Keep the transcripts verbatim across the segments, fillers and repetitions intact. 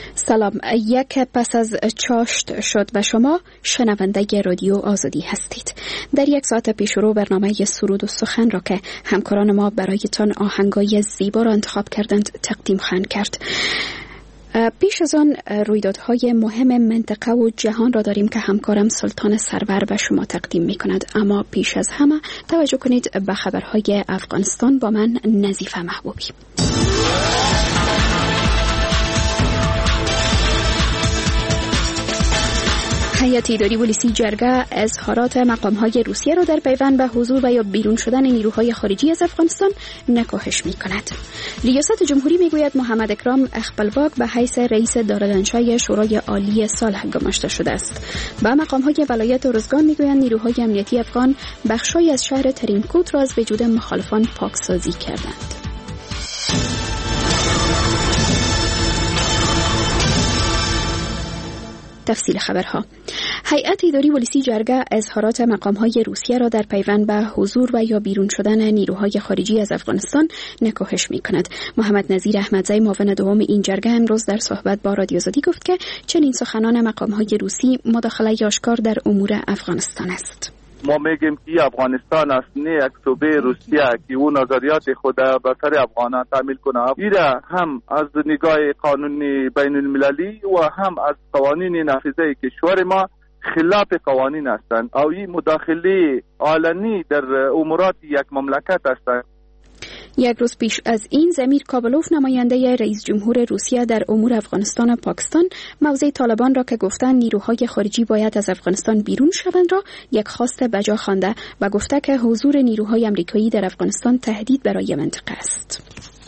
سلام، یک پس از چاشت شد و شما شنونده رادیو آزادی هستید. در یک ساعت پیش رو برنامه سرود و سخن را که همکاران ما برایتان آهنگای زیبا را انتخاب کردند تقدیم خواهند کرد. پیش از آن رویدادهای مهم منطقه و جهان را داریم که همکارم سلطان سرور به شما تقدیم می کند. اما پیش از همه توجه کنید به خبرهای افغانستان با من نظیفه محبوبی. هیئت اداری پلیسی جرگه اظهارات مقام‌های روسیه را در پیوند به حضور و یا بیرون شدن نیروهای خارجی از افغانستان نکوهش می‌کند. ریاست جمهوری می‌گوید محمد اکرام اخپلواک به حیث رئیس دارالانشای شورای عالی صلح گماشته شده است. با مقام‌های ولایت ارزگان می‌گویند نیروهای امنیتی افغان بخشی از شهر ترینکوت را از وجود مخالفان پاکسازی کردند. تفصیل خبرها. هیئت اداری پلیسی جرگه اظهارات مقام‌های روسیه را در پیوند به حضور و یا بیرون شدن نیروهای خارجی از افغانستان نکوهش می‌کند. محمد نظیر احمدزی معاون دوم این جرگه امروز در صحبت با رادیو آزادی گفت که چنین سخنان مقام‌های روسی مداخله آشکار در امور افغانستان است. ما میگیم که افغانستان است، نه یک صوبه روسیه که اون نظریات خود به سر افغانان تعمیل کنه. ایره هم از نگاه قانونی بین المللی و هم از قوانین نافذه کشور ما خلاف قوانین هستند او این مداخله علنی در امورات یک مملکت هستند. یک روز پیش از این زمیر کابلوف نماینده رئیس جمهور روسیه در امور افغانستان و پاکستان موضع طالبان را که گفتند نیروهای خارجی باید از افغانستان بیرون شوند را یک خواست بجا خوانده و گفته که حضور نیروهای آمریکایی در افغانستان تهدید برای منطقه است.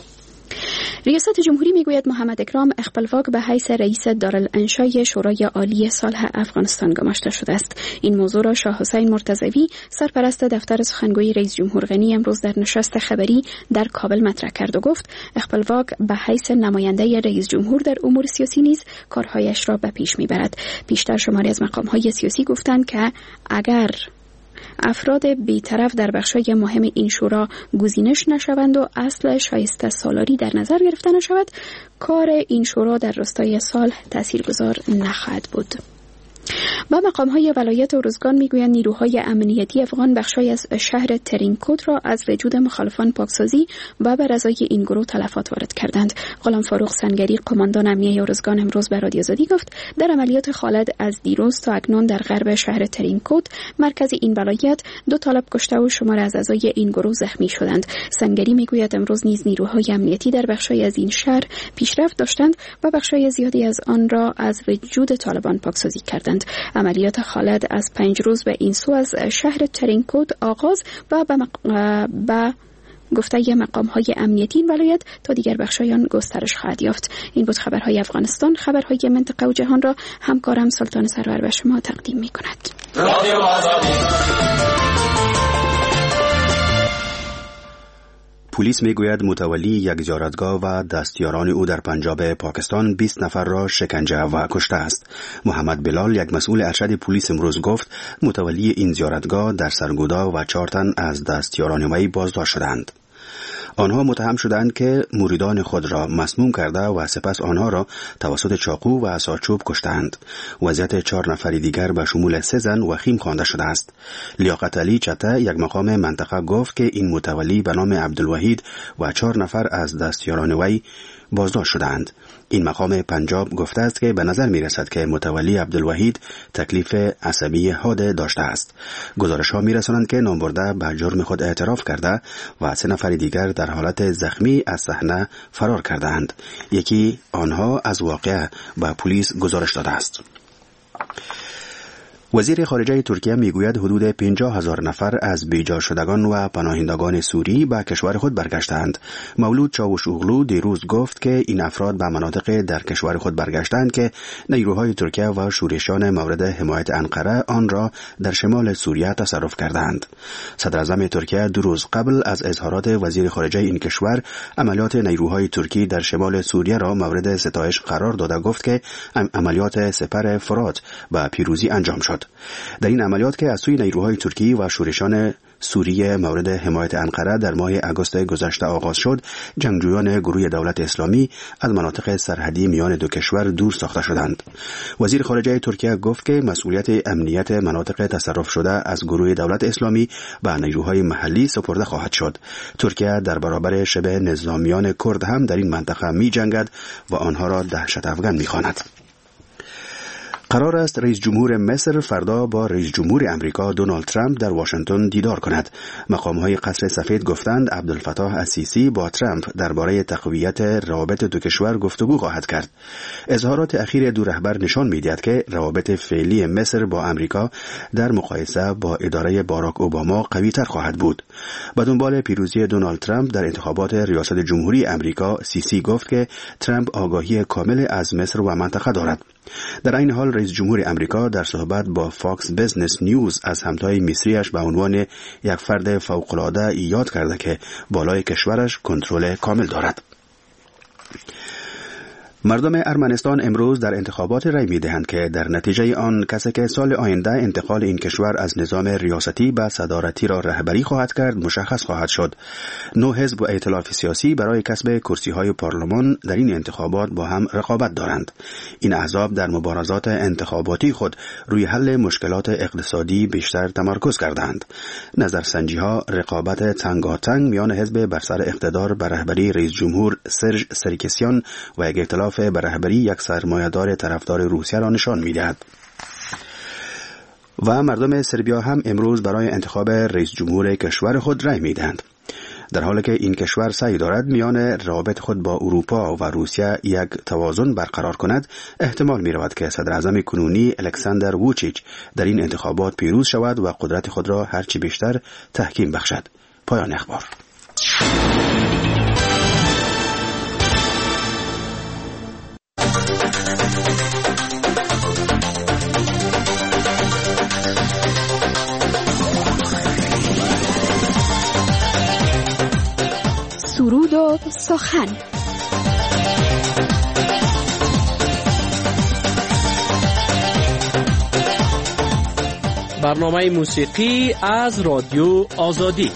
ریاست جمهوری میگوید محمد اکرام اخپلواک به حیث رئیس دارالانشای شورای عالی صلح افغانستان گماشته شده است. این موضوع را شاه حسین مرتضوی سرپرست دفتر سخنگوی رئیس جمهور غنی امروز در نشست خبری در کابل مطرح کرد و گفت اخپلواک به حیث نماینده رئیس جمهور در امور سیاسی نیز کارهایش را به پیش میبرد. پیشتر شماری از مقام‌های سیاسی گفتند که اگر افراد بی‌طرف در بخشای مهم این شورا گزینش نشوند و اصل شایسته سالاری در نظر گرفته نشود، کار این شورا در راستای صلح تاثیرگذار نخواهد بود. با مقام‌های ولایت ارزگان میگویند نیروهای امنیتی افغان بخشی از شهر ترینکوت را از وجود مخالفان پاکسازی و بر ازای این گروه تلفات وارد کردند. غلام فاروق سنگری قماندان امنیه ارزگان امروز به رادیو آزادی گفت در عملیات خالد از دیروز تا اکنون در غرب شهر ترینکوت مرکز این ولایت دو طالب کشته و شمار از اعضای این گروه زخمی شدند. سنگری میگوید امروز نیز نیروهای امنیتی در بخشی از این شهر پیشرفت داشتند و بخشی زیادی از آن را از وجود طالبان پاکسازی کردند. عملیات خالد از پنج روز به این سو از شهر ترینکوت آغاز و به مق... با گفته مقام‌های امنیتی این ولایت تا دیگر بخشایان گسترش خواهد یافت. این بود خبرهای افغانستان. خبرهای منطقه و جهان را همکارم سلطان سرور به شما تقدیم می‌کند. پلیس میگوید متولی یک زیارتگاه و دستیاران او در پنجاب پاکستان بیست نفر را شکنجه و کشته است. محمد بلال یک مسئول ارشد پلیس امروز گفت متولی این زیارتگاه در سرگودا و چهار تن از دستیاران وی بازداشت شدند. آنها متهم شدند که مریدان خود را مسموم کرده و سپس آنها را توسط چاقو و عصاچوب کشتند. وضعیت چهار نفر دیگر به شمول سه زن وخیم خوانده شده است. لیاقت علی چته یک مقام منطقه گفت که این متولی به نام عبدالوحید و چهار نفر از دستیاران وی بازداشت شدند. این مقام پنجاب گفته است که به نظر می رسد که متولی عبدالوحید تکلیف عصبی حاد داشته است. گزارش ها می رسانند که نامبرده به جرم خود اعتراف کرده و سه نفر دیگر در حالت زخمی از صحنه فرار کردند. یکی آنها از واقعه به پلیس گزارش داده است. وزیر خارجه ترکیه میگوید حدود پنجاه هزار نفر از بیجا شدگان و پناهندگان سوری به کشور خود برگشتند. مولود چاوشوغلو دیروز گفت که این افراد به مناطق در کشور خود برگشتند که نیروهای ترکیه و شورشیان مورد حمایت انقره آن را در شمال سوریه تصرف کردند. صدر اعظم ترکیه دو روز قبل از اظهارات وزیر خارجه این کشور عملیات نیروهای ترکی در شمال سوریه را مورد ستایش قرار داده گفت که عملیات سپر فرات به پیروزی انجام شد. در این عملیات که از سوی نیروهای ترکی و شورشیان سوریه مورد حمایت انقره در ماه آگوست گذشته آغاز شد، جنگجویان گروه دولت اسلامی از مناطق سرحدی میان دو کشور دور ساخته شدند. وزیر خارجه ترکیه گفت که مسئولیت امنیت مناطق تصرف شده از گروه دولت اسلامی به نیروهای محلی سپرده خواهد شد. ترکیه در برابر شبه نظامیان کرد هم در این منطقه می جنگد و آنها را دهشت افغان می خواند. قرار است رئیس جمهور مصر فردا با رئیس جمهور امریکا دونالد ترامپ در واشنگتن دیدار کند. مقام‌های قصر سفید گفتند عبدالفتاح السیسی با ترامپ درباره تقویت روابط دو کشور گفتگو خواهد کرد. اظهارات اخیر دو رهبر نشان می‌دهد که روابط فعلی مصر با امریکا در مقایسه با اداره باراک اوباما قوی‌تر خواهد بود. با دنبال پیروزی دونالد ترامپ در انتخابات ریاست جمهوری امریکا، سیسی گفت که ترامپ آگاهی کامل از مصر و منطقه دارد. در این حال رئیس جمهور امریکا در صحبت با فاکس بیزنس نیوز از همتای مصریش به عنوان یک فرد فوق‌العاده یاد کرده که بالای کشورش کنترل کامل دارد. مردم ارمنستان امروز در انتخابات رای می‌دهند که در نتیجه آن کسی که سال آینده انتقال این کشور از نظام ریاستی به صدارتی را رهبری خواهد کرد مشخص خواهد شد. نو حزب و ائتلاف سیاسی برای کسب کرسی‌های پارلمان در این انتخابات با هم رقابت دارند. این احزاب در مبارزات انتخاباتی خود روی حل مشکلات اقتصادی بیشتر تمرکز کردند. نظرسنجی‌ها رقابت تنگاتنگ میان حزب بر سر اقتدار به رهبری رئیس جمهور سرژ سرکسیان و یک ائتلاف به رهبری یک سرمایه‌دار طرفدار روسیه را نشان می‌دهد. و مردم سربیا هم امروز برای انتخاب رئیس جمهور کشور خود رای می‌دهند. در حالی که این کشور سعی دارد میان روابط خود با اروپا و روسیه یک توازن برقرار کند، احتمال می‌رود که صدر اعظم کنونی الکساندر ووچیچ در این انتخابات پیروز شود و قدرت خود را هرچی بیشتر تحکیم بخشد. پایان اخبار. سرود و سخن. برنامه موسیقی از رادیو آزادی.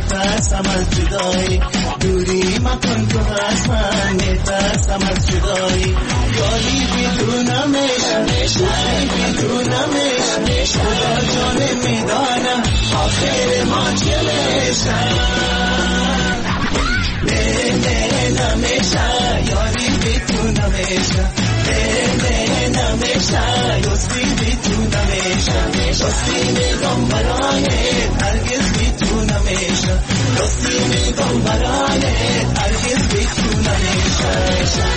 دوری مکن تو از من، نترسم از جدایی. نمیشه نه نه نمیشه یاری بی تو نمیشه نه نه نمیشه دوستی بی تو نمیشه دوستی میگم برایت هرگز بی تو نمیشه دوستی میگم برایت هرگز بی تو نمیشه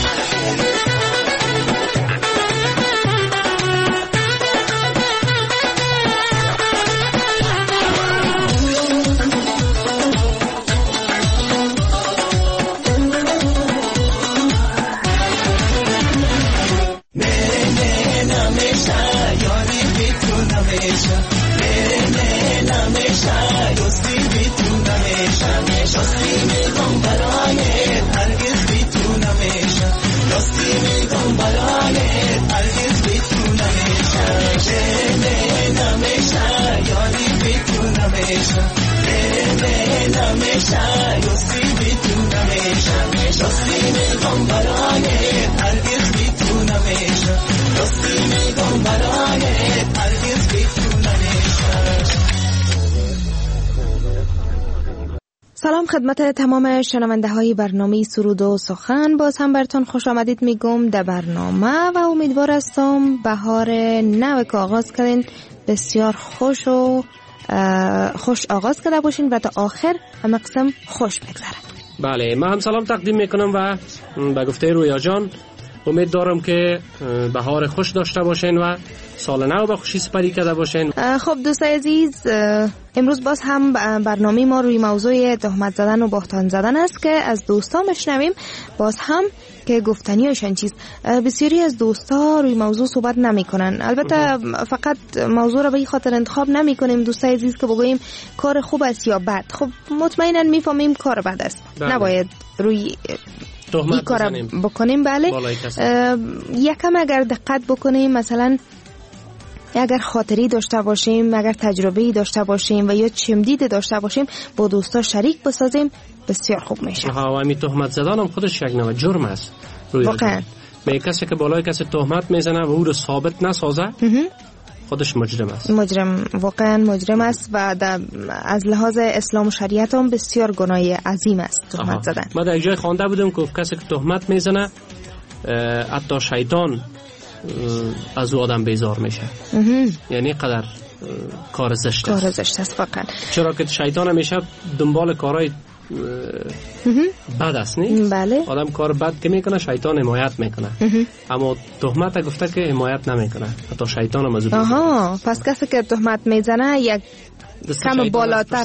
سلام خدمت تمام شنونده های برنامه سرود و سخن. باز هم براتون خوش آمدید میگم در برنامه و امیدوار هستم بهار نو که آغاز کردین بسیار خوش و خوش آغاز کرده باشین و تا آخر همه قسم خوش بگذره. بله، من هم سلام تقدیم میکنم و به گفته رویا جان امید دارم که بهار خوش داشته باشین و سال نو به خوشی سپری کرده باشین. خب دوستای عزیز، امروز باز هم برنامه ما روی موضوع تهمت زدن و بهتان زدن است که از دوستا مشنویم. باز هم که گفتنیشان چیز، بسیاری از دوستا روی موضوع صحبت نمی کنن. البته فقط موضوع را به این خاطر انتخاب نمی کنیم دوستای عزیز که بگوییم کار خوب است یا بد. خب مطمئنا میفهمیم کار بد است. بله. نباید روی این کار بکنیم. بله، یکم اگر دقت بکنیم، مثلا اگر خاطری داشته باشیم، اگر تجربه‌ای داشته باشیم و یا چمدید داشته باشیم با دوستا شریک بسازیم، بسیار خوب میشه. ها، و همین تهمت زدن هم خودش یک نوع جرم است. واقعا به کسی که بالای کسی تهمت میزنه و او رو ثابت نسازه خودش مجرم است. مجرم واقعا مجرم است و از لحاظ اسلام و شریعت هم بسیار گناه عظیم است تهمت زدن. ما در جای خوانده بودم که کسی که تهمت میزنه حتی شیطان از او آدم بیزار میشه. یعنی قدر کار زشت است. کار زشت است واقعا. چرا که شیطان همیشه دنبال کارهای بد است، نه؟ بله. آدم کار بد که میکنه شیطان حمایت میکنه. اما تهمت گفته که حمایت نمیکنه، حتی شیطان هم از او. آها، پس کسی که تهمت میزنه یک کم بالاتر.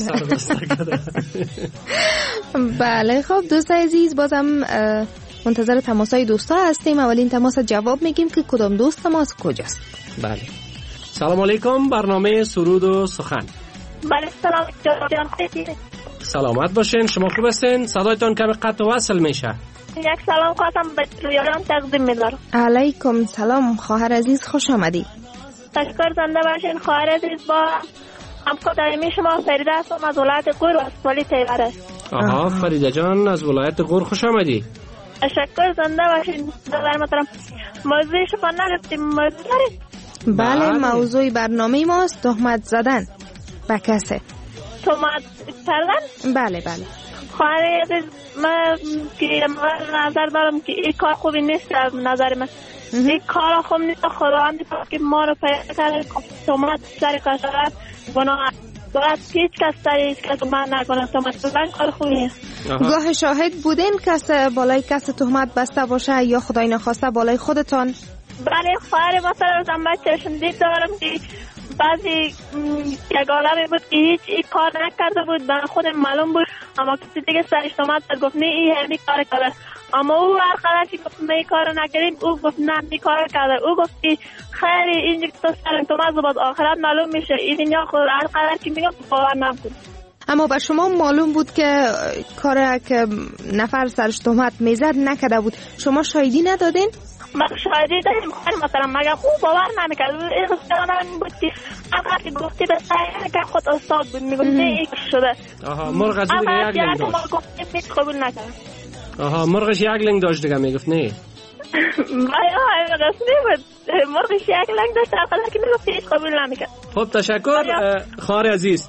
بله. خب دوستای عزیز، بازم منتظر تماسای دوستا هستیم. اولین تماس جواب میگیم که کدام دوست تماس کجاست. بله. سلام علیکم، برنامه سرود و سخن. بله سلام جان، خوبید؟ سلامت باشین. شما خوب هستین؟ صدایتان کمی قطع و وصل میشه. یک سلام خواستم به رویان تقدیم می‌دارم. علیکم سلام خواهر عزیز، خوش آمدی. تشکر، زنده باشین خواهر عزیز. با همکاری شما فریده هستم از ولایت غور و سوالی تیوره. آها، فریده جان از ولایت غور خوش آمدی. تشکر، زنده باشین. نظر محترم، موضوع شما نگفتیم، موضوع دارید؟ بله، موضوع برنامه ماست تهمت زدن به کسی. تهمت کردن؟ بله بله. خواهر عزیز، من که نظر دارم که این کار خوبی نیست. از نظر من این کار خوب نیست. خداوند که ما رو پیدا کرده تهمت سر کشور گناه باید هیچ کس سر هیچ کس من نکنه. تهمت زدن کار خوبی نیست. گاه شاهد بودین کس بالای کس تهمت بسته باشه یا خدای نخواسته بالای خودتان؟ بله خواهر مثلا از بچه‌شون دید دارم که بعضی یک عالمی بود که هیچ ای کار نکرده بود، برای خود معلوم بود، اما کسی دیگه سرش تهمت گفت نه این همی کار کرده. اما او هر قدر که گفت نه کار نکردیم، او گفت نه این کار کرده. او گفت که خیلی اینجا که تو سر تهمت زباد آخرت معلوم میشه. این دنیا خود هر قدر که میگم باور نکن. اما بر شما معلوم بود که کاری که نفر سرش تهمت میزد نکرده بود، شما شاهدی ندادین؟ من شاهدی داریم خواهر مثلا، مگر خوب باور نمیکرد. این خواهر بود که اگر که گفتی به سعی که خود استاد بود میگفت نه این شده. آها، مرغ از دیگه یک لنگ داشت. ما گفتیم میت قبول نکرد. آها، مرغش یک لنگ داشت دیگه میگفت نه. باید رسمی بود، مرغش یک لنگ داشت اقلا که میگفت هیچ قبول نمیکرد. خب تشکر خواهر عزیز.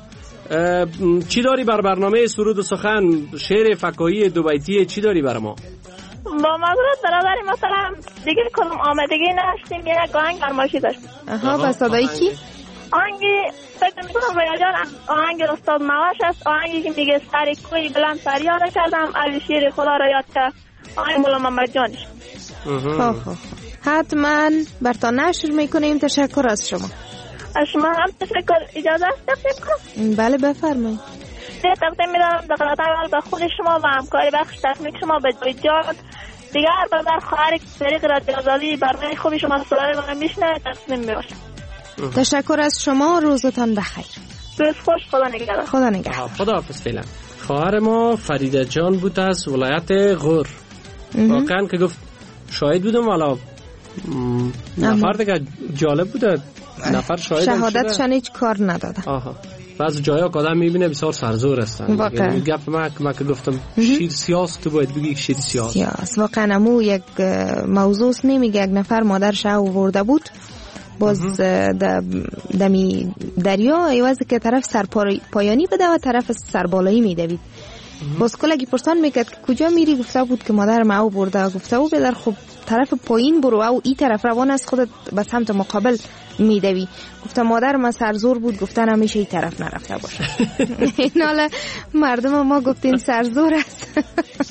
چی داری بر برنامه سرود و سخن؟ شعر فکاهی دو بیتی چی داری بر ما؟ با معذرت برادری مثلا دیگه کدوم آمدگی نداشتیم، یک آهنگ فرمایشی داشتیم. آها با صدای کی؟ آهنگی فکر میکنم رویا جان آهنگ استاد مواش است، آهنگی که میگه سری کوی بلند فریاد کردم از شیر خدا را یاد کرد، آهنگ مولا محمد جانش. خب خب حتما برتان نشر میکنیم. تشکر از شما. از شما هم تشکر. اجازه است تقدیم کنم؟ بله بفرمایید. تقدیم میدارم در قنات اول به خود شما و همکاری بخش تکنیک شما به جای جان دیگر برادر خواهر طریق رادیو آزادی برنامه خوبی شما صدای من میشنه تقدیم میباشم. تشکر از شما، روزتان بخیر. روز خوش، خدا نگهدار. خدا نگهدار. خدا حافظ. فعلا خواهر ما فریده جان بود از ولایت غور. واقعا که گفت شاهد بودم، والا نفر دیگه جالب بوده، نفر شاهد شهادتشان هیچ کار نداده. آها بعض جایا که آدم میبینه بسیار سرزور هستن. واقعا گپ ما ما که گفتم شیر سیاس، تو باید بگی شیر سیاس. سیاس واقعا امو یک موضوع نمیگه. یک نفر مادرش آورده بود باز دمی دریا ایوازی که طرف سرپایانی بده و طرف سربالایی میدوید. باز کلگی پرسان میکرد که کجا میری؟ گفته بود که مادر ما او برده. گفته بود بدر خب طرف پایین برو او ای طرف روان از خودت به سمت مقابل میدوی. گفته مادر ما سرزور بود، گفتن همیشه ای طرف نرفته باشه. این حالا مردم ما گفتین سرزور است.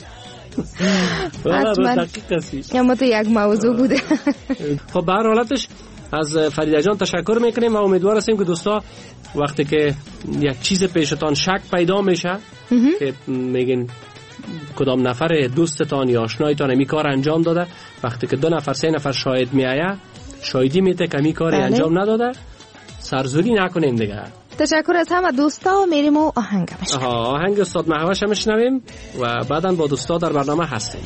حتما اما تو یک موضوع بوده. خب به هر حالتش از فریده جان تشکر میکنیم و امیدوار هستیم که دوستا وقتی که یک چیز پیشتان شک پیدا میشه که میگین کدام نفر دوستتان یا آشنایتان می کار انجام داده، وقتی که دو نفر سه نفر شاهد میآیه شاهدی میده که می کاری انجام نداده، سرزوری نکنین دیگه. تشکر از همه دوستا و میریم و آهنگ بشنویم. آها آهنگ استاد مهوش هم بشنویم و بعداً با دوستا در برنامه هستیم.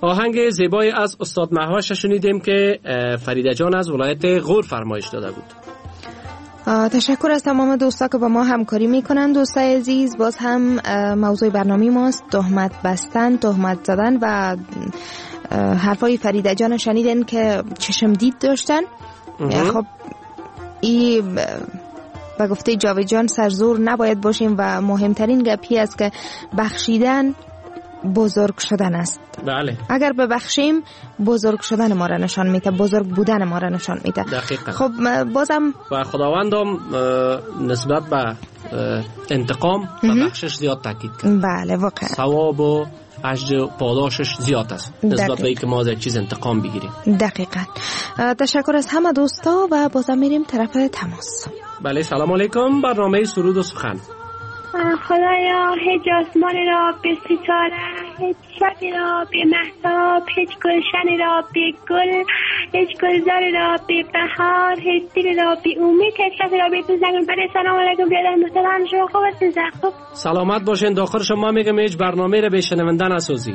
آهنگ زیبایی از استاد مهوش شنیدیم که فریده جان از ولایت غور فرمایش داده بود. تشکر از تمام دوستا که با ما همکاری میکنن. دوستای عزیز، باز هم موضوع برنامه ماست تهمت بستن، تهمت زدن و حرفای فریده جان شنیدن که چشم دید داشتن. خب این به گفته جاوید جان سرزور نباید باشیم و مهمترین گپی است که بخشیدن بزرگ شدن است. بله. اگر ببخشیم بزرگ شدن ما را نشان میده، بزرگ بودن ما را نشان میده. دقیقاً. خب بازم و خداوندم نسبت به انتقام و بخشش زیاد تاکید کرد. بله واقعا. ثواب و اجر و پاداشش زیاد است نسبت به اینکه ما از یک چیز انتقام بگیریم. دقیقاً. تشکر از همه دوستا و بازم میریم طرف تماس. بله، سلام علیکم. برنامه سرود و سخن. خدایا هیچ آسمانی را بی ستاره، هیچ شبی را بی مهتاب، هیچ گلشنی را بی گل، هیچ گلزاری را بی بهار، هیچ دلی را بی امید، هیچ کسی را بی تو زنگون. برای سلام علیکم بیادر محترم، شما خوب هستین؟ خوب سلامت باشین. داخل شما میگم هیچ برنامه را به شنونده نسازی.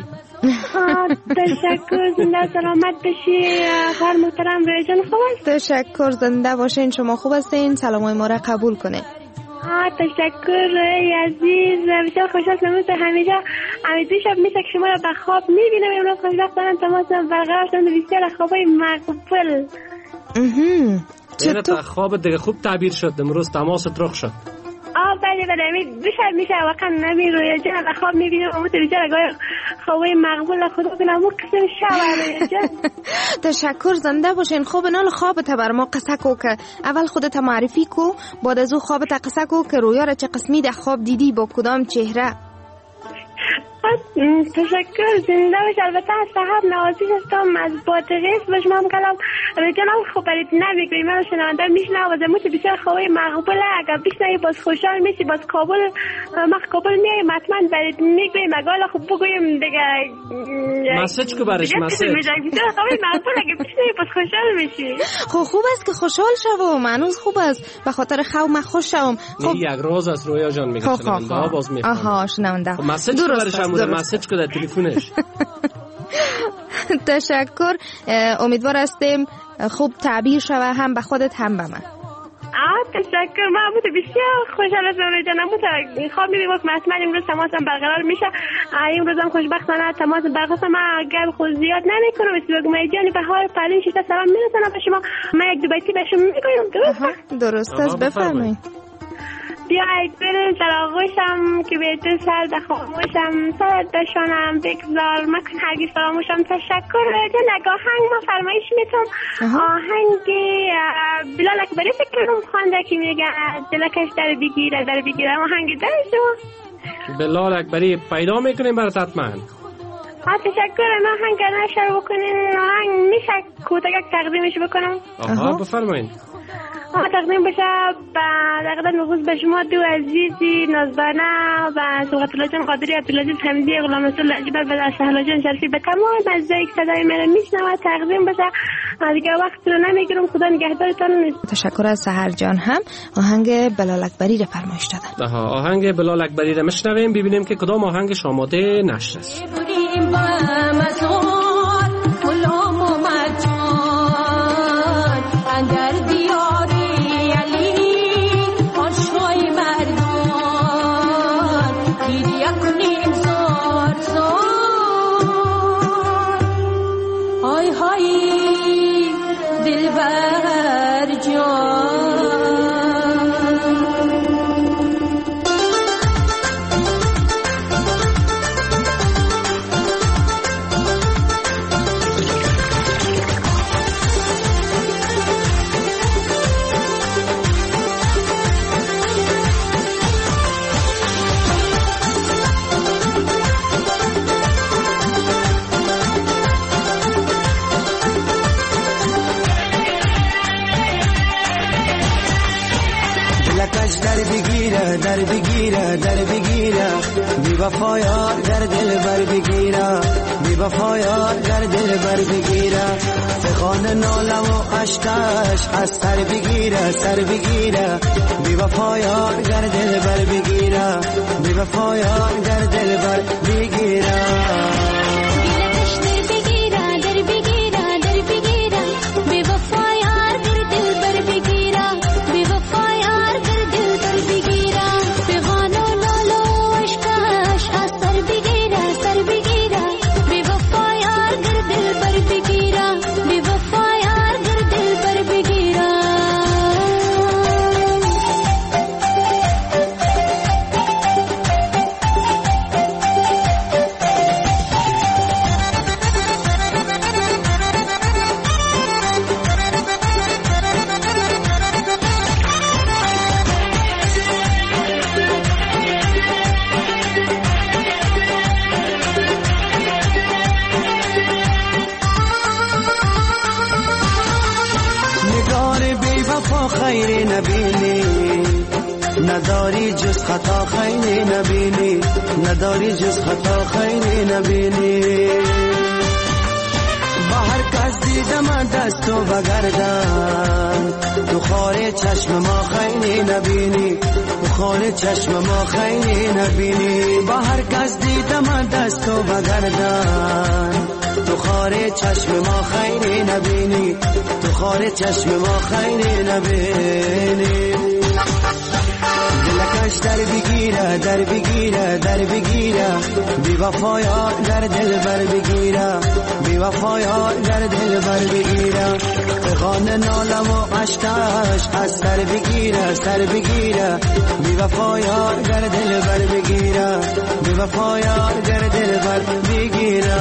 تشکر، زنده سلامت بشی. خواهر محترم روی جان خوب است؟ تشکر، زنده باشین. شما خوب هستین؟ سلامای ما را قبول کنین. آه تشکر عزیز، بسیار خوشحال هستم. همیشه همیشه شب میشه که شما را به خواب میبینم. امروز خوشبخت دارم تماسم برقرار شدم. بسیار خوابای مقبول. چطور خواب دیگه خوب تعبیر شد؟ امروز تماست رخ شد. آه بله بله می بشه میشه واقعا نمی روی جان به خواب میبینم. امروز بسیار گاهی خوابای مقبول خدا کنم و قسم شب جان. تشکر، زنده باشین. خوب نال خوابت بر ما قصه کو که اول خودت معرفی کو، بعد از او خوابت قصه کو که رویا را چه قسمی در خواب دیدی، با کدام چهره. تشکر، زنده باش. البته از صاحب نوازی هستم از بادغیس و شما هم کلم جناب خوب برید نمیگوی من شنونده میشنم و زموت بسیار خوبه مقبوله. اگر بشنوی باز خوشحال میشی. باز کابل ما کابل میایم حتما برید میگویم مگالا خوب بگویم دیگه مسیج که برش مسیج بسیار خوبه مقبوله. اگر بشنوی باز خوشحال میشی. خب خوب است که خوشحال شوم. منوز خوب است به خاطر خواب من خوش شوم. خب یک روز از رویا جان میگه شنونده ها باز میفهمن. آها شنونده. مسیج که برش همون مسیج که در تلفنش. تشکر، امیدوار هستیم خوب تعبیر شوه هم به خودت هم به من. آه تشکر، من بود بسیار خوشحال هستم روی جانم. بود خواب میبینم که حتما امروز تماسم برقرار میشه. امروز هم خوشبختانه تماس برقرار. من گپ خود زیاد نمیکنم. اسم بگم ای جانی بهار پرین شیشته سلام میرسونم به شما. من یک دو بیتی به شما میگویم. درست درست است، بفرمایید. بیایید بریم در آغوشم که به تو سر در خاموشم، سرت بشانم بگذار مکن هرگز فراموشم. تشکر جان. اگه آهنگ ما فرمایش میتونم. آهنگ بلال اکبری فکر کنم خوانده که میگه دلکش در بگیره در بگیره. آهنگ در شما بلال اکبری پیدا میکنیم برات حتما. آه تشکر. ما آهنگ نشر بکنین. آهنگ میشه کوتاک تقدیمش بکنم؟ آها بفرمایید. آه تقدیم بشه در قدر نفوذ به شما دو عزیزی نازبانه و سوقت الله جان قادری، عبدالعزیز حمدی، غلام رسول عجیبه و سهلا جان شرفی به تمام از یک صدای من میشنوه. تقدیم بشه دیگه وقت رو نمیگیرم. خدا نگهدارتان. تشکر از سحر جان. هم آهنگ بلال اکبری رو فرمایش دادن. آها آهنگ بلال اکبری رو میشنویم ببینیم که کدام آهنگش آماده نشده است. در بگیره در بگیره در بگیره بی وفا یار در دل بر بگیره بی وفا یار در دل بر بگیره فخان ناله و عشقش از سر بگیره سر بگیره بی وفا یار در دل بر بگیره بی وفا یار در دل بر بگیره نداری جز خطا خیلی نبینی، نداری جز خطا خیلی نبینی. با هر کس دیدم دستو بگردن، تو خاره چشم ما خیلی نبینی، تو خاره چشم ما خیلی نبینی. با هر کس دیدم دستو بگردن، تو خاره چشم ما خیلی نبینی، تو خاره چشم ما خیلی نبینی. دلکش در بگیره در بگیره در بگیره، بی وفایا در دل بر بگیره، بی وفایا در دل بر بگیره. پیغان نالم و عشقش از سر بگیره سر بگیره، بی وفایا در دل بر بگیره، بی وفایا در دل بر بگیره.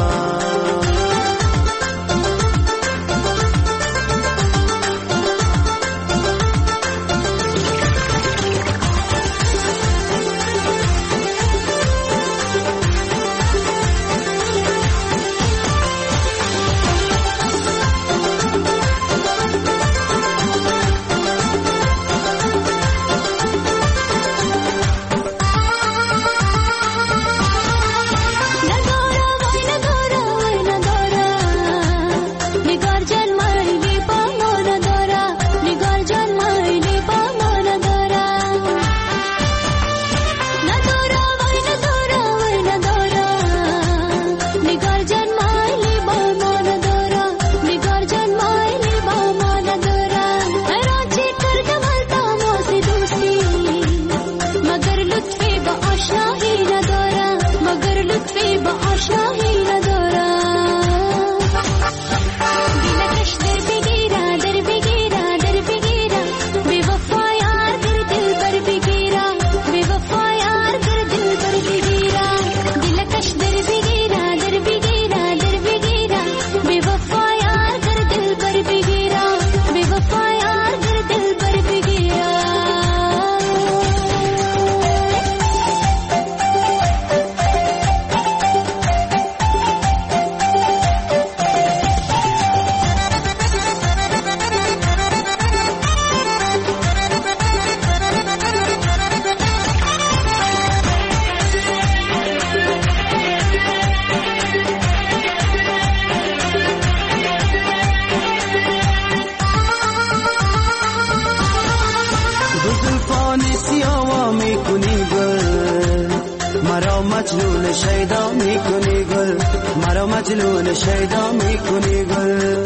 مجنون شیدا میکنی گل، مرا مجنون شیدا میکنی گل.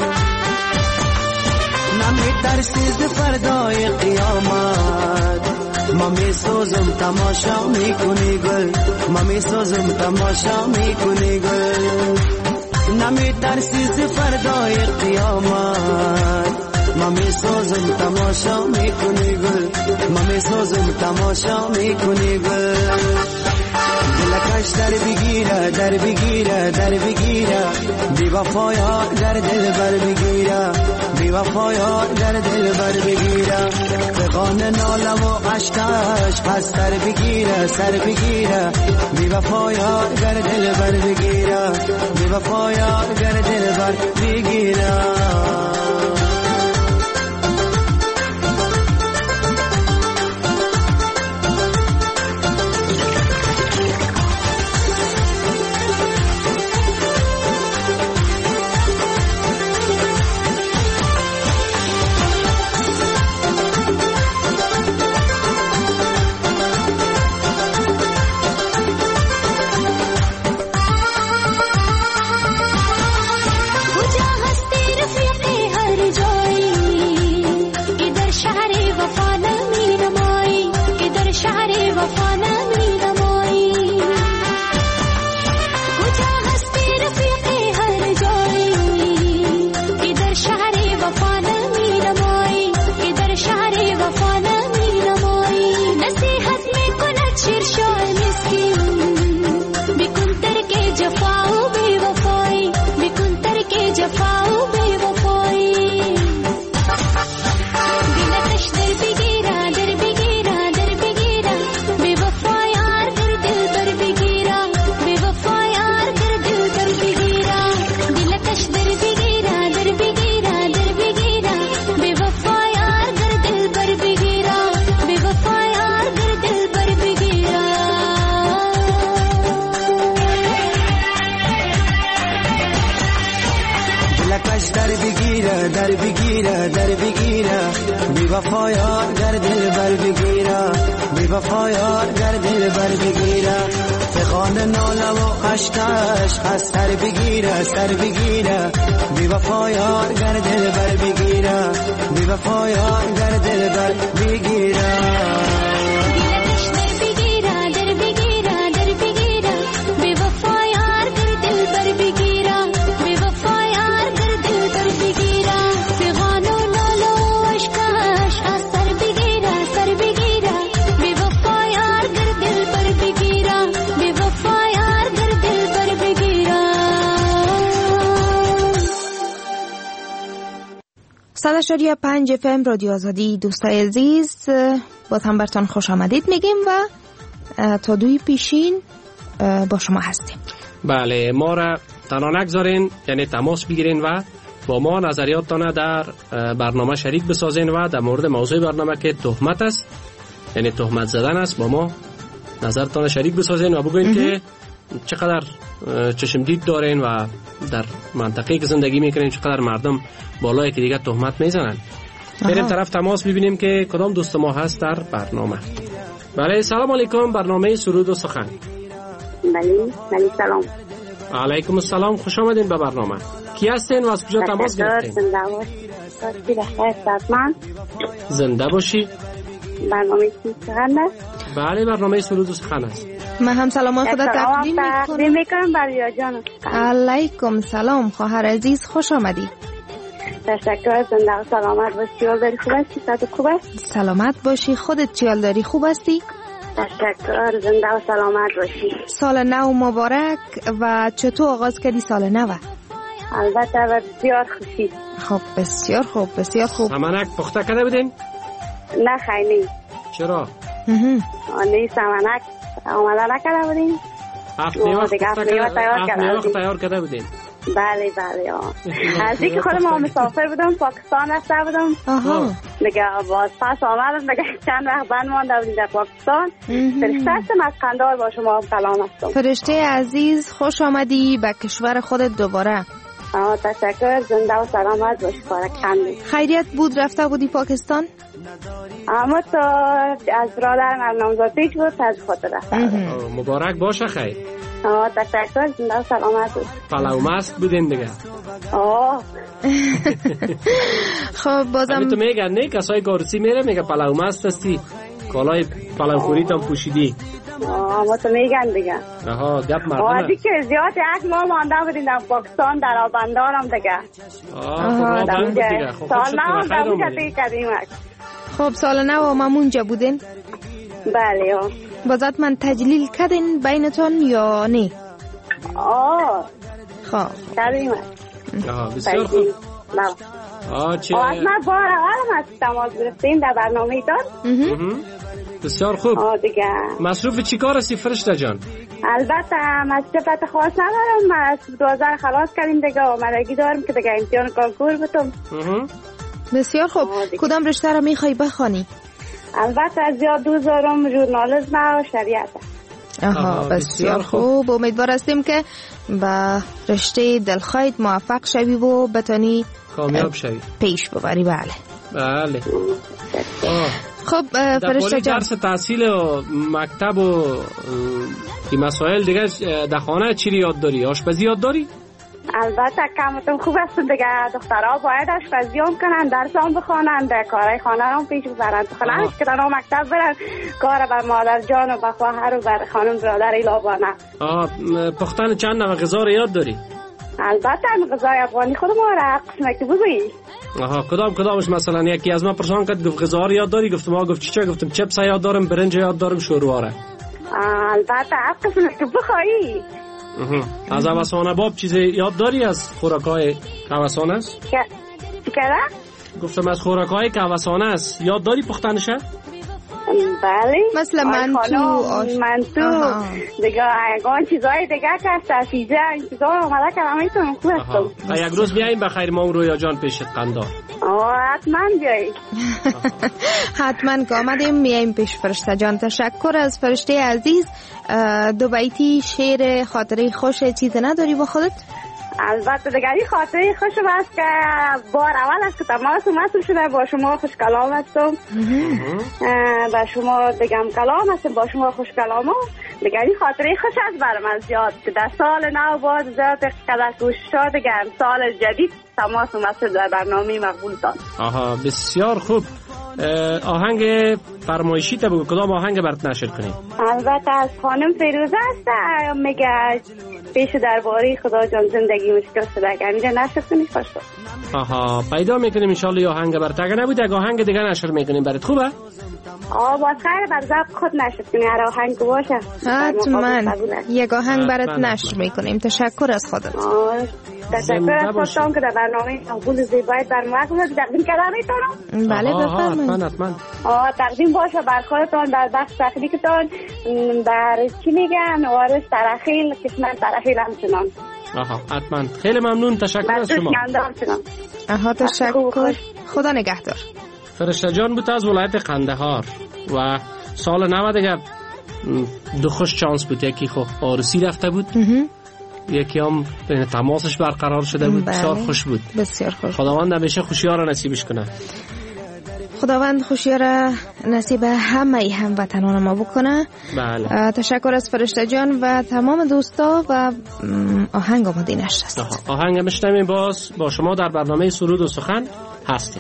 نمیترسی ز فردای قیامت، ما میسوزم تماشا میکنی گل، ما میسوزم تماشا میکنی گل. نمیترسی ز فردای قیامت، ما میسوزم تماشا میکنی گل، ما میسوزم تماشا میکنی گل. دلکش در بگیره در بگیره در بگیره، بی وفایا در دل بر بگیره، بی وفایا در دل بر بگیره. پیغان نالم و عشقش از سر بگیره سر بگیره، بی وفایا در دل بر بگیره، بی وفایا در دل بر بگیره. हस्ती रफीक़े وفا یار گر دل بر بگیره بی وفا یار گر دل بر بگیره فغان ناله و عشقش از سر بگیره سر بگیره بی وفا یار گر دل بر بگیره بی وفا یار گر دل بر بگیره صد و شش و پنج اف ام رادیو آزادی. دوستای عزیز باز هم برتان خوش آمدید میگیم و تا دوی پیشین با شما هستیم. بله، ما را تنها نگذارین، یعنی تماس بگیرین و با ما نظریاتتان در برنامه شریک بسازین و در مورد موضوع برنامه که تهمت است، یعنی تهمت زدن است، با ما نظرتان شریک بسازین و بگوین که چقدر چشمدید دارین و در منطقه‌ای که زندگی میکنین چقدر مردم بالای که دیگه تهمت میزنن. بریم طرف تماس ببینیم که کدام دوست ما هست در برنامه. بله، سلام علیکم. برنامه سرود و سخن. بله، بله سلام. علیکم السلام، خوش آمدین به برنامه. کی هستین و از کجا تماس گرفتین؟ زنده باشی. برنامه سخن است. بله، برنامه سرود و سخن است. من هم سلامات خدا تقدیم میکنم. میکنم بریا جان. علیکم سلام خواهر عزیز، خوش آمدی. تشکر. زنده و سلامت باشی. چیال داری خوب هستی؟ صحت خوب است؟ سلامت باشی. خودت چیال داری خوب هستی؟ تشکر. زنده و سلامت باشی. سال نو مبارک. و چطور آغاز کردی سال نو؟ البته بسیار خوشی. خب بسیار خوب، بسیار خوب. سمنک پخته کرده بودین؟ نه خیلی. چرا؟ نه سمنک آماده نکرده بودین؟ هفت میوه تیار کرده بودین؟ بله بله. از اینکه خود ما مسافر بودم پاکستان رفته بودم دیگه، باز پس آمدم دیگه چند وقت بند مانده بودیم در پاکستان. فرشته هستم از قندهار با شما سلام هستم. فرشته عزیز خوش آمدی به کشور خودت دوباره. آه تشکر. زنده و سلامت باشی. بارکالله. خیریت بود رفته بودی پاکستان؟ اما تو از برادرم نامزد پیش بود از خود رفته. مبارک باشه. خیر. آه تشکر. زنده و سلامت بود. پلو مست بودین دیگه؟ آه. خب بازم تو میگن نه کسای گارسی میره میگه پلو مست هستی، کالای پلو خوری تا پوشیدی. آه اما تو میگن دیگه. آها گپ مردم. آه دیگه زیاد یک ماه مانده بودیم در پاکستان در آبندارم دیگه. آه خب آبند دیگه. خب سال نو در اونجا دیگه کردیم. خب سال نو هم اونجا بودین؟ بله. آه بازات من تجلیل کردین بینتون یا نه؟ آه خب کردیم. آه بسیار خوب. آه چه؟ آه ما بار اولم از تماس گرفتیم در برنامه داد. بسیار خوب. آه دیگه. مصروف چی کار هستی فرشته جان؟ البته مصروفیت خاص ندارم. ما از دوازده خلاص کردیم دیگه، آمادگی دارم که دیگه امتحان کنکور بتم. بسیار خوب. کدام رشته را میخوای بخوانی؟ البته از یاد دوست دارم ژورنالیسم و شریعت. آها بسیار خوب. امیدوار هستیم که با رشته دلخواهت موفق شوی و بتانی کامیاب شوی، پیش ببری. بله بله. خب فرشته جان، درس تحصیل و مکتب و این مسائل دیگه در خانه چی یاد داری؟ آشپزی یاد داری؟ البته کمتون خوب است دیگه. دخترها باید آشپزی هم کنن، درس هم بخوانن، کارهای خانه هم پیش ببرن. خلاص که در مکتب برن کار بر مادر جان و بر خواهر و بر خانم برادر ایلابانه. آه پختن چند نوع غذا رو یاد داری؟ البته غذای افغانی خود ما را قسمه که بگویی. آها کدام کدامش؟ مثلا یکی از ما پرسان کرد گفت غذا رو یاد داری؟ گفتم ما گفت چی چه؟ گفتم چپس یاد دارم، برنج یاد دارم، شوروا را. البته هر قسمه که بخوایی. از اوسانه باب چیزی یاد داری از خوراکای کوسانه است؟ چی کرده؟ گفتم از خوراکای کوسانه است یاد داری پختنشه؟ بله مثل منتو آش... منتو دیگه اگان چیزای دیگه که سفیده این چیزا آمده که همه تون خوب هستم. یک روز بیاییم بخیر ما رویا جان پیشت قندار. آه حتما بیایی. حتما که آمدیم میاییم پیش فرشته جان. تشکر از فرشته عزیز. دو بیتی شعر خاطره خوش چیز نداری با خودت؟ البته دیگه این خاطره خوشم است که بار اول است که تماس مسئول شده با شما خوش کلام هستم با شما دیگه هم کلام هستم با شما خوش کلام هم دیگه این خاطره خوش است برم از یاد که در سال نو باز زیاد قدر کوشش ها دیگه هم سال جدید تماس مسئول در برنامه مقبول داد. آها بسیار خوب. آهنگ فرمایشی تا بگو کدام آهنگ برات نشر کنیم؟ البته از خانم فیروزه است میگه پیش درباره خدا جان زندگی مشکل شده اگر میگه نشر کنی خوش بود. آها پیدا میکنیم انشالله یه آهنگ برات اگر نبود یک آهنگ دیگه نشر میکنیم برات خوبه؟ آه باز خیلی بر ضبط خود نشر کنی هر آهنگ باشه حتما یک آهنگ برات نشر میکنیم. تشکر از خودت. آه تشکر از خودتان که در برنامه مقبول زیبایت در مقبول تقدیم کردم میتونم؟ بله بفرمایید. حتما آه تقدیم باشه بر خودتان در بخش تخلیقتان در چی میگن وارث ترخیل قسمت ترخیل همچنان. آها حتما خیلی ممنون. تشکر از شما. آها تشکر. خدا نگهدار. فرشته جان بود از ولایت قندهار و سال نو دیگه دو خوش چانس بود. یکی خب عروسی رفته بود یکی هم تماسش برقرار شده بود. بسیار خوش بود. بسیار خوش. خداوند همیشه خوشی‌ها را نصیبش کنه. خداوند خوشی را نصیب همه هموطنان ما بکنه. بله. تشکر از فرشته جان و تمام دوستا و آهنگ آماده نشست. آهنگ میشنویم باز با شما در برنامه سرود و سخن هستیم.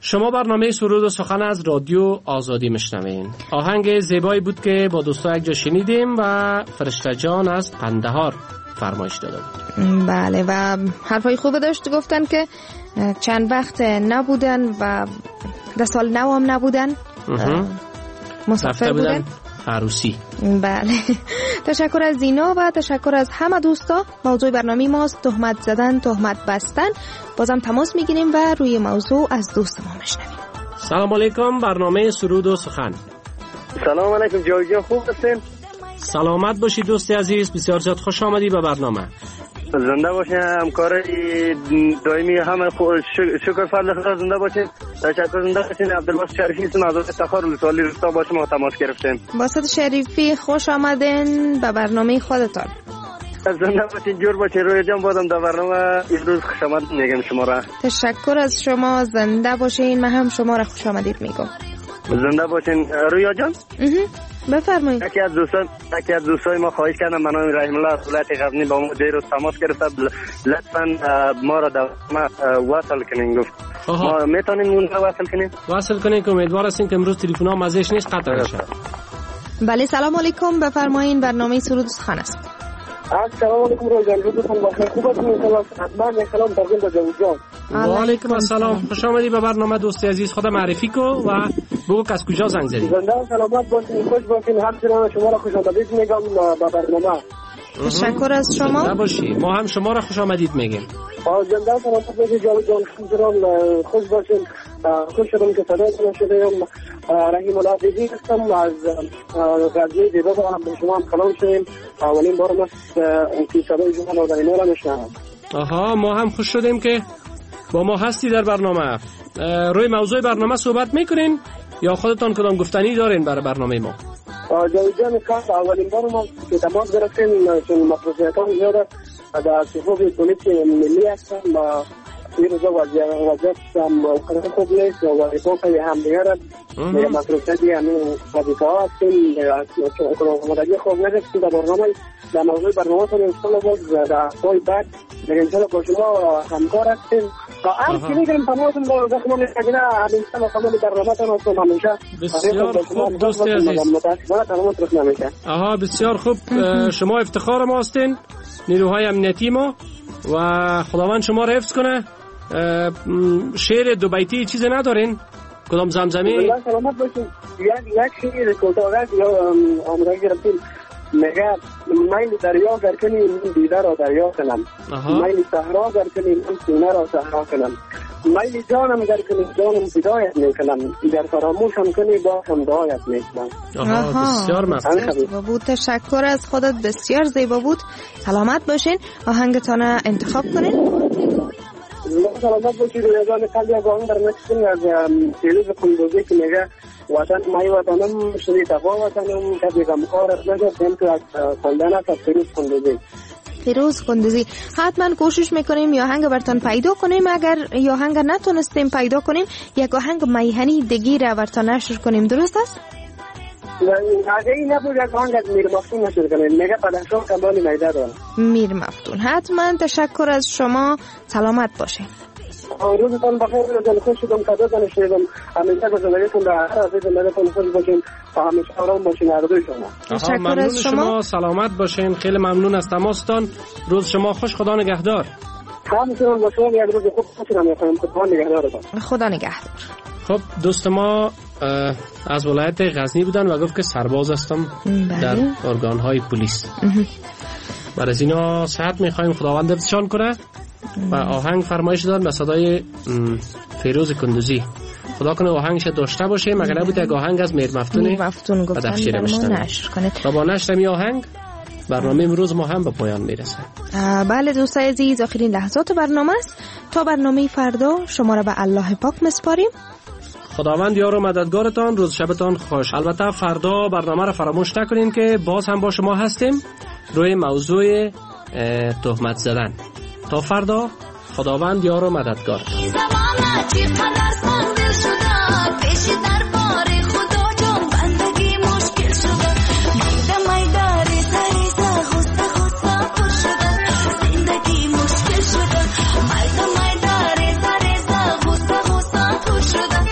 شما برنامه سرود و سخن از رادیو آزادی میشنوین. آهنگ زیبایی بود که با دوستا یک جا شنیدیم و فرشته جان از قندهار فرمایش داده بود. بله و حرفای خوب داشت، گفتن که چند وقت نبودن و ده سال نو هم نبودن، مسافر بودن عروسی. بله تشکر از زینا و تشکر از همه دوستا. موضوع برنامه ماست تهمت زدن، تهمت بستن. بازم تماس میگیریم و روی موضوع از دوست ما میشنویم. سلام علیکم، برنامه سرود و سخن. سلام علیکم جاوید جان، خوب هستین؟ سلامت باشی دوستی عزیز، بسیار زیاد خوش آمدی به برنامه. زنده باشین، همکار دائمی همه شکر فضل خدا، زنده باشین. تشکر، زنده باشین. عبدالباسط شریفی هستم از افتخار ولسوالی روستا، با شما تماس گرفتیم. باسط شریفی خوش آمدین به برنامه خودتان. زنده باشین، جور باشین. رویا جان بازم در برنامه امروز خوش آمد میگم شما را. تشکر از شما، زنده باشین. من هم شما را خوش آمدید میگم. زنده باشین. رویا جان بفرمایید. یکی از دوستان یکی از دوستای ما خواهش کردم، من نام رحیم الله از ولایت غزنی، با ما دیروز تماس گرفت، لطفاً ما را در وصل کنین. گفت ما میتونیم اون را وصل کنیم وصل کنین که امیدوار هستیم که امروز تلفن ها مزهش نیست قطع نشه. بله سلام علیکم، بفرمایید. برنامه سرود و سخن است. السلام علیکم روزان، روزتون بخیر. خوب هستین؟ سلام حتما سلام تقدیم به جاوید جان. و علیکم السلام، خوش آمدی به برنامه دوستی عزیز. خدا معرفی کو و بگو از کجا زنگ زدی. زنده و سلامت باشین، خوش باشین. همچنان شما را خوش آمدید میگم به برنامه. تشکر از شما. زنده باشی، ما هم شما را خوش آمدید میگیم. زنده و سلامت باشین جاوید جان، همچنان خوش باشین. خوش شدم که صدایتون شده. رحیم الله دیدی هستم از غزنی دیده با هم به شما هم سلام شدیم. اولین بار ما که صدای شما نازنینه را میشنوم. آها، ما هم خوش شدیم که با ما هستی در برنامه. روی موضوع برنامه صحبت میکنین یا خودتان کدام گفتنی دارین برای برنامه ما؟ جاوید جان کاش اولین بار ما که تماس گرفتیم، چون مطرحیتان زیاده در صفوف پلیس ملی هستم و این روزا وضعیت هم خوب نیست و وظیفه هم دیگر مطرحیتی همین وظیفه ها هستیم. مدرگی خوب نگرفتیم در برنامه، در موضوع برنامه تون انشالله باز در پای بعد دیگه انشالله با شما همکار هستیم. هر چی میگریم تماسون با زخمه میگیره همیشه با خمال برنامه تون هستم همیشه. بسیار خوب دوستی عزیز. آها بسیار خوب، شما افتخار ما هستین، نیروهای امنیتی ما، و خداوند شما را حفظ کنه. شعر دو بیتی چیزی ندارین؟ کدام زمزمه؟ الله سلامت باشین. یک شعر کوتاه یا آماده گرفتیم، میگه میل دریا گر کنی من دیده را دریا کنم، میل صحرا گر کنی من سینه را صحرا کنم، میل جانم گر کنی جانم فدایت میکنم، در فراموشم کنی با هم دعایت میکنم. آها بسیار ممنون بود. تشکر از خودت، بسیار زیبا بود. سلامت باشین. آهنگتان انتخاب کنین. سلامت باشید. روزان قلبی از آهنگ در نشستیم از فیروز قندوزی که میگه وطن مای وطنم شدی تفا وطنم کبی غمخوارت نشد، هم تو از خواندن است از فیروز قندوزی. فیروز قندوزی حتما کوشش میکنیم یا آهنگ برتان پیدا کنیم. اگر یا آهنگ نتونستیم پیدا کنیم یک آهنگ میهنی دیگه را برتان نشر کنیم، درست است؟ اگه این نبود یک آهنگ از میر مفتون نشر کنیم، میگه پدشان کمالی میده دارم. میر مفتون حتما. تشکر از شما، سلامت باشین. روزتان بخیر. روزتان خوش شدم، صداتان شنیدم. همیشه به زندگیتون در هر حال زندگیتون خوش باشین و همیشه آرام باشین هر دوی شما. تشکر از شما. شما سلامت باشین. خیلی ممنون از تماستان. روز شما خوش. خدا نگهدار. همچنان با شما یک روز خوب باشین. خدا نگهدارتان. خدا نگهدار. خب دوست ما از ولایت غزنی بودن و گفت که سرباز هستم در ارگان‌های پلیس. برای از اینا صحت می‌خوایم خداوند حفظشان کنه. و آهنگ فرمایش دادن به صدای فیروز قندوزی. خدا کنه آهنگش داشته باشه، مگر نبود یک آهنگ از میر مفتون مفتون گفتن نشر کنه. تا با نشر می آهنگ برنامه امروز ما هم به پایان میرسه. بله دوستای عزیز، آخرین لحظات برنامه است. تا برنامه فردا شما را به الله پاک مسپاریم. خداوند یار و مددگارتان. روز شبتان خوش. البته فردا برنامه را فراموش نکنین که باز هم با شما هستیم روی موضوع تهمت زدن. تا فردا خداوند یار و مددگار. شده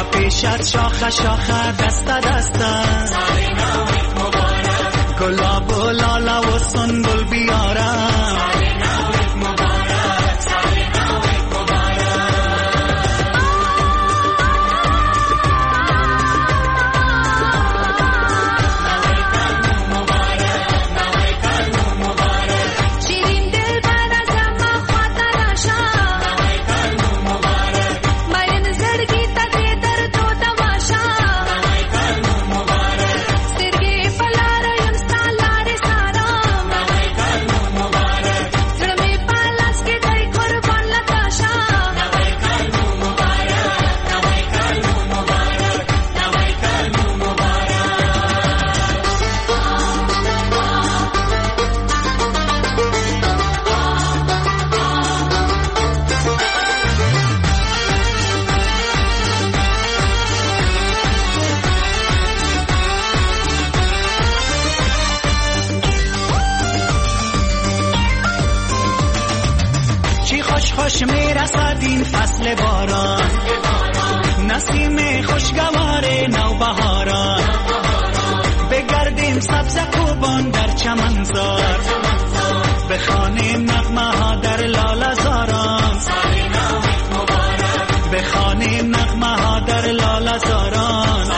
پیشت شاخه شاخه دست دست گلاب و لالا و سنبل بیارم خوش میرسد این فصل باران نسیم خوشگوار نوبهاران بگردیم سبز خوبان در چمنزار بخوانیم نغمه ها در لاله زاران بخوانیم نغمه ها در لاله زاران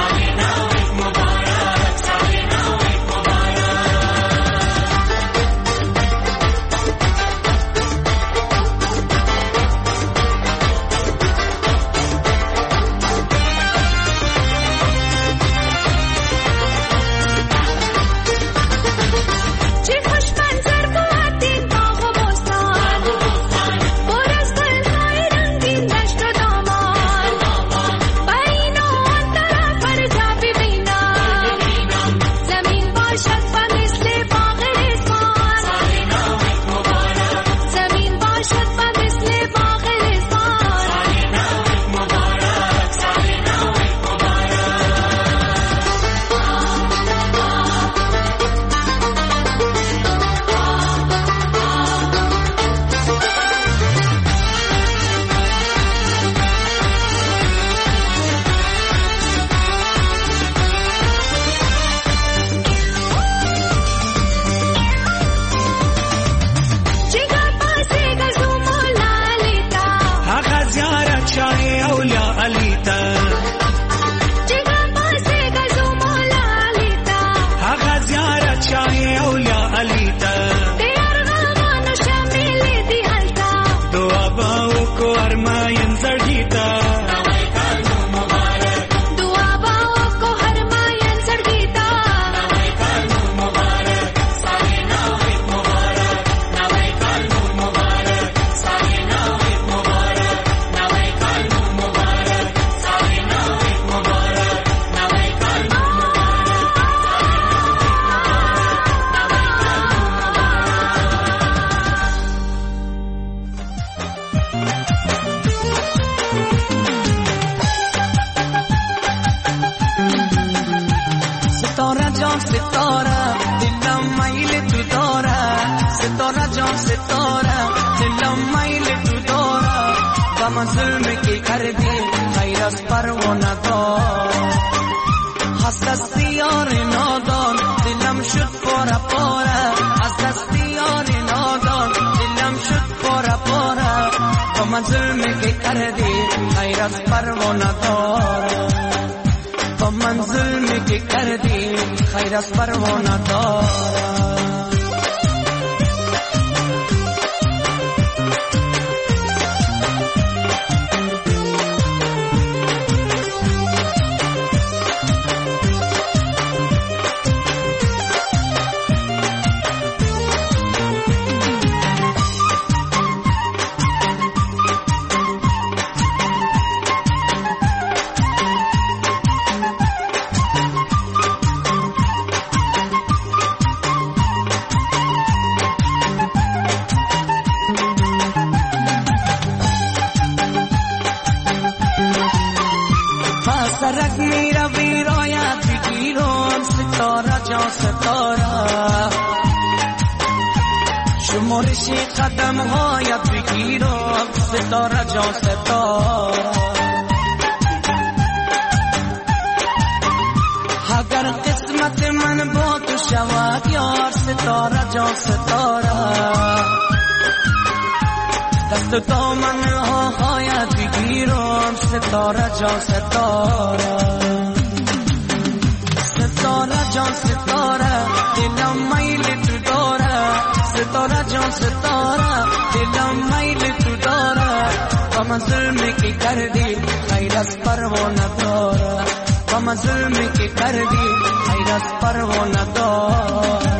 شود یار ستاره جان ستاره دست دامن ها هایت بگیرم ستاره جان ستاره ستاره جان ستاره دلم میل تو داره ستاره جان ستاره دلم میل تو داره و من ظلمی که کردی خیر از پروانه داره و من ظلمی که کردی خیر از پروانه داره